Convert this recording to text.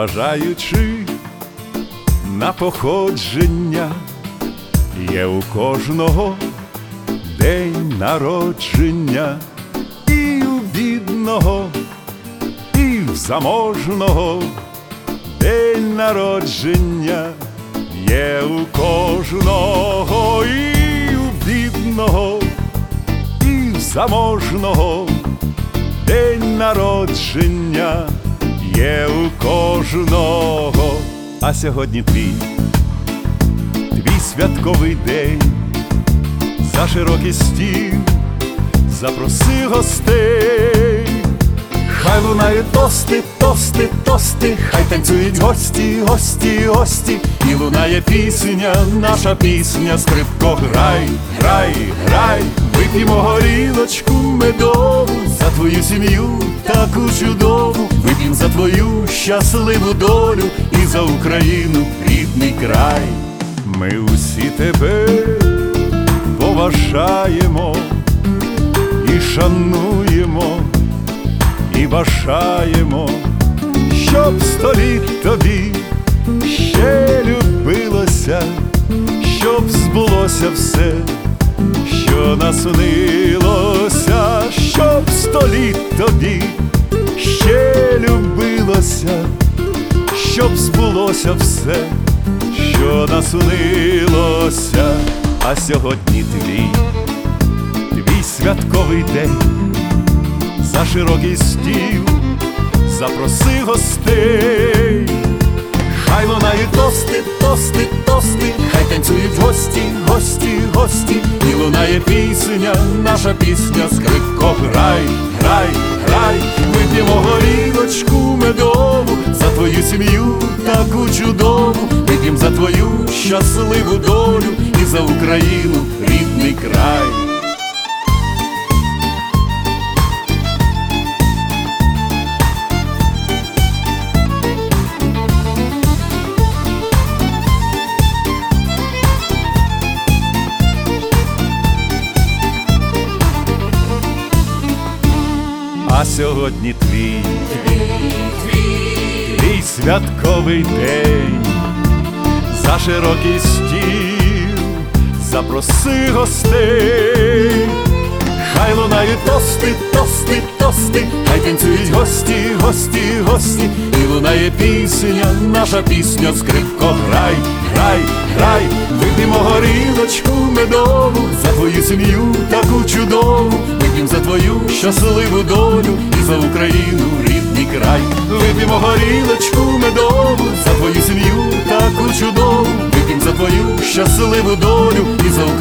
незважаючи на походження, є у кожного день народження, і у бідного, і в заможного день народження, є у кожного, і у бідного, і в заможного день народження, є у кожного. А сьогодні твій святковий день, за широкий стіл запроси гостей. Хай лунають тости, тости, тости, хай танцюють гості, гості, гості, і лунає пісня, наша пісня, скрипко, грай, грай, грай, вип'ємо горілочку медову за твою сім'ю таку чудову, вип'ємо за твою щасливу долю і за Україну, рідний край. Ми усі тебе поважаємо і шануємо, і бажаємо, щоб 100 літ тобі ще любилося, щоб збулося все, що наснилося, щоб 100 літ тобі ще любилося, щоб збулося все, що наснилося. А сьогодні твій святковий день, за широкий стіл запроси гостей. Хай лунають тости, тости, тости, хай танцюють гості, гості, гості, і лунає пісня, наша пісня, скрипко, грай, грай, грай, вип'ємо горілочку медову за твою сім'ю таку чудову, вип'ємо за твою щасливу долю і за Україну, рідний край. А сьогодні твій святковий день, за широкий стіл запроси гостей. Хай лунають тости, тости, тости, хай танцюють гості, гості, гості, і лунає пісня, наша пісня, скрипко, грай, грай, грай, вип'ємо горілочку медову за твою сім'ю таку чудову, вип'ємо за твою щасливу долю і за Україну, рідний край. Вип'ємо горілочку медову за твою сім'ю таку чудову, вип'ємо за твою щасливу долю і за